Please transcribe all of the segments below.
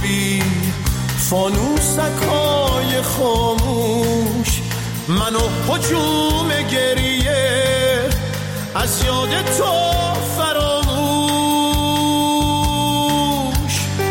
سربی فانوسکای خاموش منو هجوم گریه از یاد تو فراموش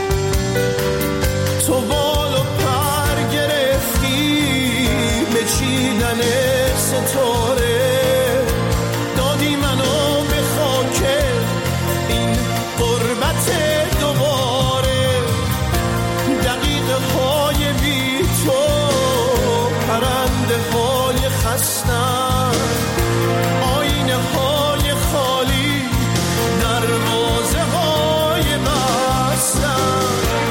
تو بال و پر گرفتی به چیدن ستاره دادی منو به خاک این غربت دوباره دقیقه های بی تو پرنده های خستن آینه های خالی دروازه های بستن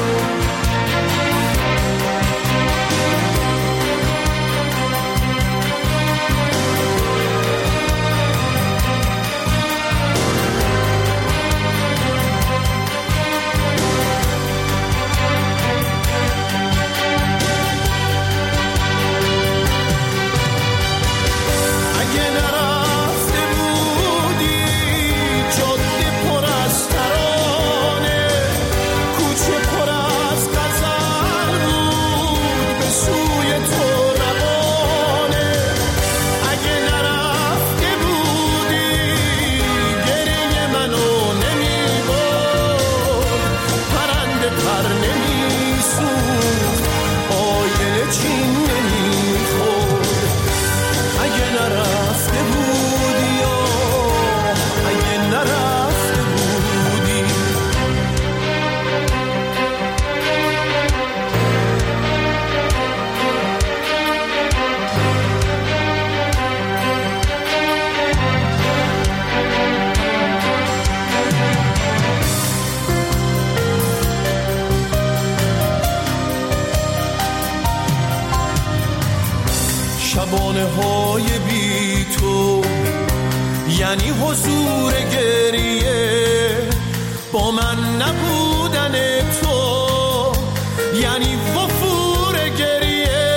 شبانه های بی تو یعنی حضور گریه با من نبودن تو یعنی وفور گریه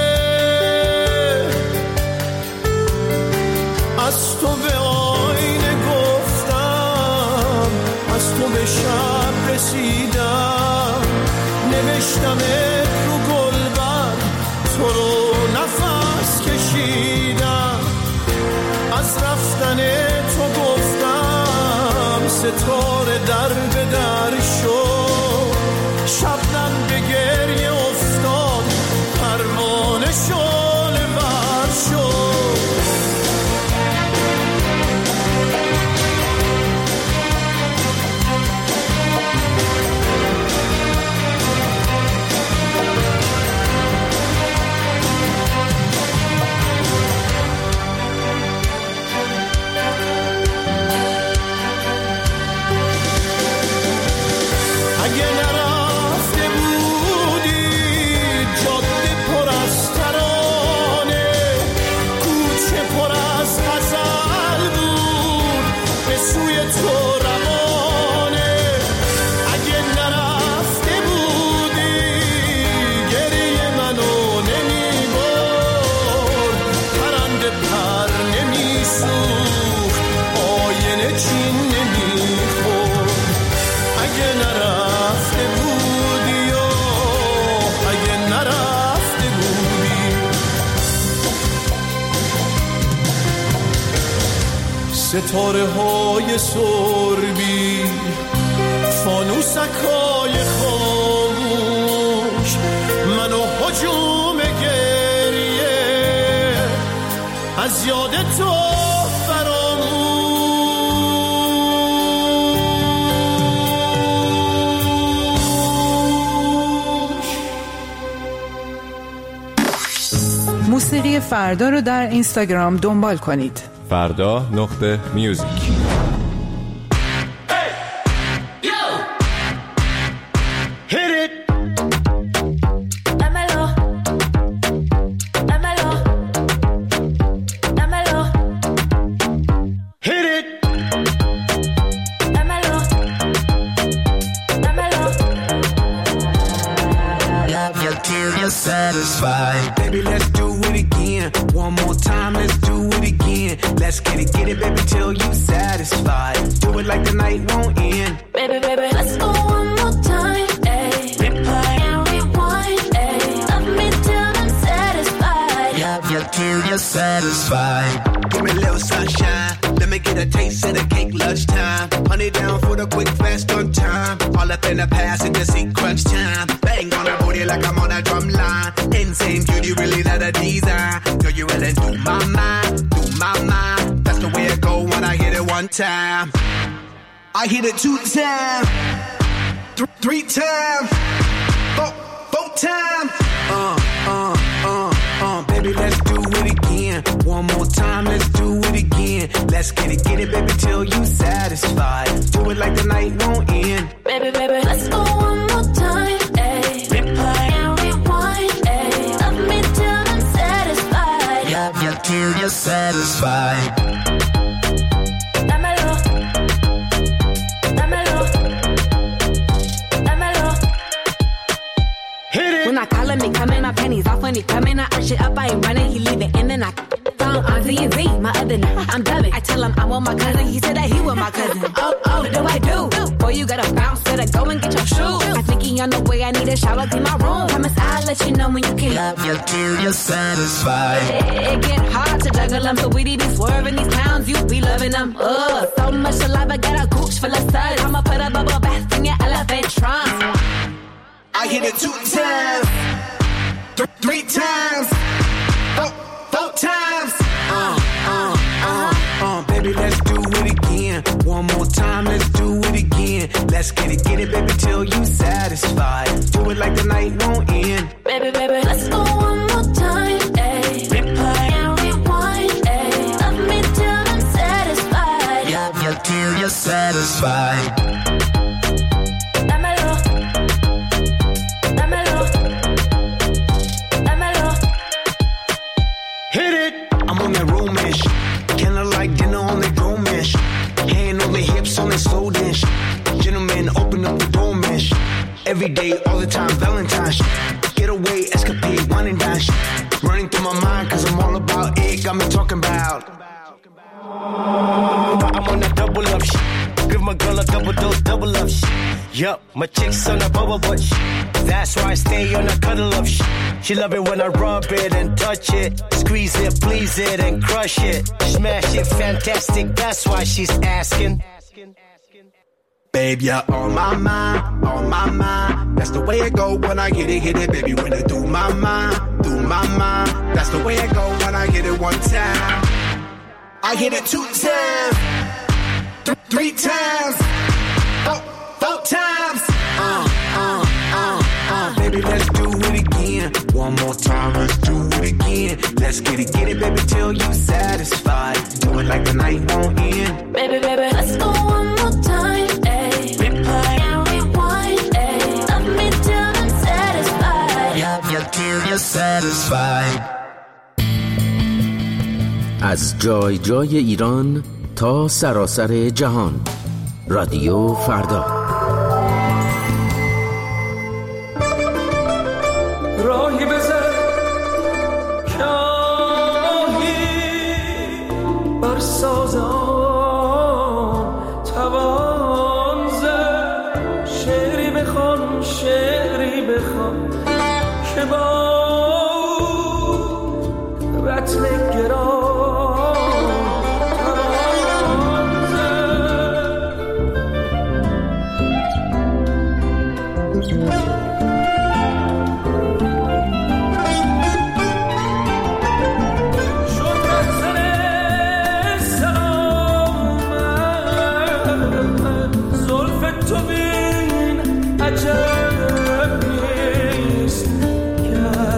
از تو به آینه گفتم از تو به شب رسیدم نوشتم رو گلبر تو رو نفس کشیدم از رفتن تو گفتم ستاره در به در شد شبنم به گریه افتاد پروانه شعله ور شد ستاره های سربی فانوسکای خاموش منو هجوم گریه از یاد تو فراموش. موسیقی فردا رو در اینستاگرام دنبال کنید. فردا.music Satisfied, baby, let's do it again. One more time, let's do it again. Let's get it, baby, till you satisfied. Do it like the night won't end. Baby, let's go one more time. Ay. till you're satisfied. Give me a little sunshine, let me get a taste of the cake lunchtime. Honey down for the quick fast on time. All up in the past and just see crunch time. Bang on the booty like I'm on a drum line. Insane beauty, really that a design. Girl, you really do my mind, do my mind. That's the way it go when I hit it one time. I hit it 2 times, 3 times, 4 times. Baby, let's do it again. One more time, let's do it again. Let's get it, baby, till you satisfied. Do it like the night won't end. Baby, let's go one more time, ayy. Replay and rewind, ayy. Love me till I'm satisfied. Love you till you're satisfied. When I call him, he coming, my pennies off when he coming. I arch it up, I ain't running, he leave it in and I phone on Z and Z, my other nigga, I'm dubbing. I tell him I want my cousin, he said that he want my cousin. Oh, what do I do? Boy, you gotta bounce, better go and get your shoes. I think he on the way, I need a shower, clean my room. Promise I'll let you know when you can. Love you till you're satisfied. It get hard to juggle them, so we be swerving these clowns, you be loving them. So much saliva, got a gooch full of suds. I'ma put a bubble bath in your elephant trunk. I hit it 2 times, 3 times, 4 times. Baby, let's do it again. One more time, let's do it again. Let's get it, baby, till you satisfied. Do it like the night won't end. Baby, let's go one more time, ayy. Replay and rewind, ayy. Love me till I'm satisfied. Love you till you're satisfied. Every day, all the time, Valentine's. Get away, escapade, wine and dine. Running through my mind, cause I'm all about it. Got me talking about. I'm on that double up shit. Give my girl a double dose, double up shit. Yup, my chick's on a bubble butt shit. That's why I stay on a cuddle up shit. She love it when I rub it and touch it. Squeeze it, please it, and crush it. Smash it, fantastic, that's why she's asking. Babe, you're on my mind, on my mind. That's the way it go when I hit it, baby. When it through my mind, That's the way it go when I hit it one time. I hit it 2 times, 3 times, 4 times. Baby, let's do it again. One more time, let's do it again. Let's get it, baby, till you satisfied. Do it like the night won't end. Baby, let's go one more time, ayy. Replay and rewind, ayy. Love me till I'm satisfied. Love you till you're satisfied. از جای جای ایران تا سراسر جهان. رادیو فردا. راهی بزن که آهی بر سازم توان زد. شعری بخوان که با رتل گران تو بین عجب نیست که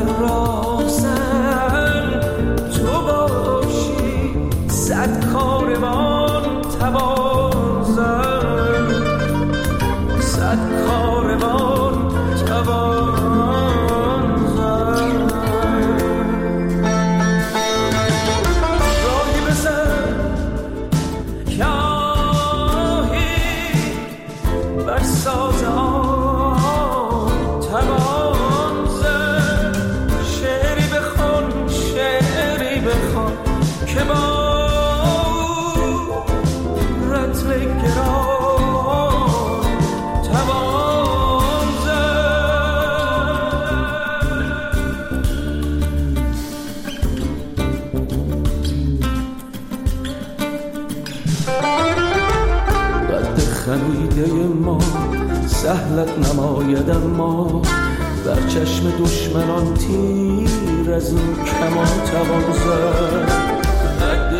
سهلت نماید اما در چشم دشمنان تیر از این کمان توان زد. قد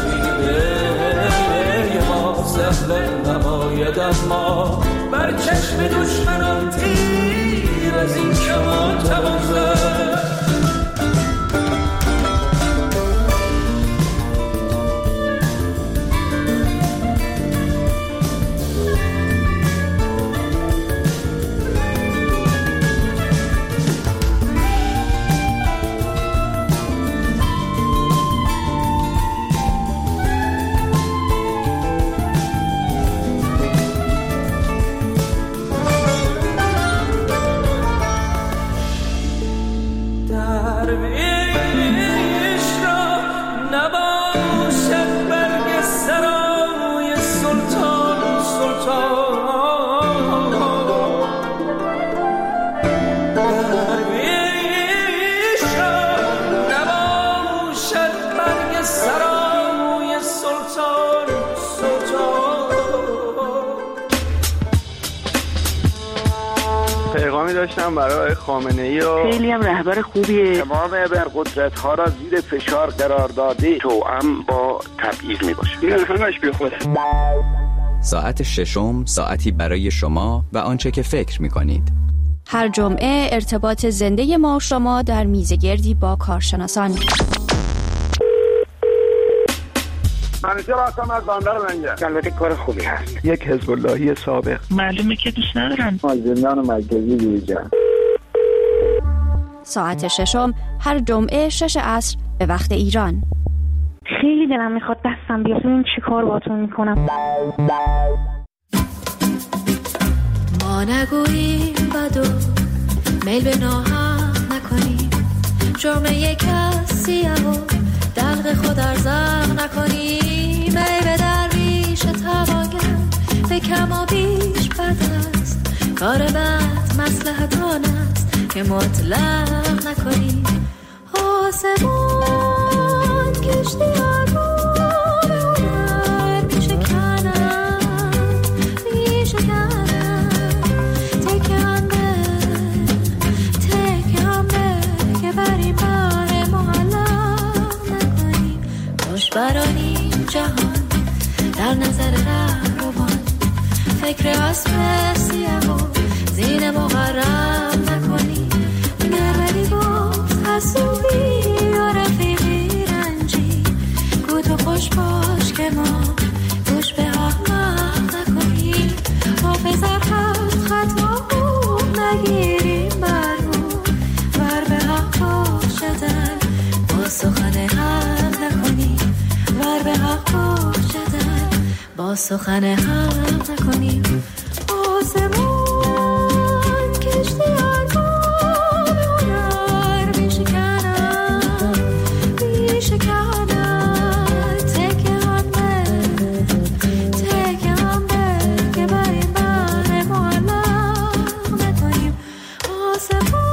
خمیده ما سهلت نماید اما بر چشم دشمنان تیر از این کمان توان زد. داشتم برای خامنه‌ای و خیلی هم رهبر خوبیه. تمام ابرقدرت‌ها را زیر فشار قرار داده توأم با تبعیض میباشه. این همش بیخوده. ساعت ششم ساعتی برای شما و آنچه که فکر می‌کنید. هر جمعه ارتباط زنده ما و شما در میزگردی با کارشناسان. منیجر هستم از بندر منجر. البته کار خوبی هست. یک حزب اللهی سابق. معلومه که دوست ندارن. زندان مرکزی دیجا. ساعت ششم هر جمعه 6 عصر به وقت ایران. خیلی دلم میخواد دستم بیاد ببینم چی کار باهاتون میکنم. ما نگوییم بدو میل به ناحق نکنیم، جرم یک کسی و دلق خود ارزاق نکنیم. ای به درویش توانگر به کم و بیش بد است، کار بد مصلحت آن است که مطلق نکنیم. آسمان کشتی آرام هنر میشکنن تکم به که بریم بر معلق نکنیم. خوش برانیم جهان در نظر رهروان، فکر اسب سیه و زین مغرب نکنیم. گربلی باز حسوبی و رفیقی رنجی، گو تو خوش باش که ما گوش به احمق نکنیم. حافظ خط خوب نگیریم برمون، ور به حق باشدن با سخن حق نکنیم. ور به حق باشدن با سخن حق نکنیم. آسمان کشتی آرام هنر میشکنن تکه هم به که بریم بر معلق نکنیم. آسمان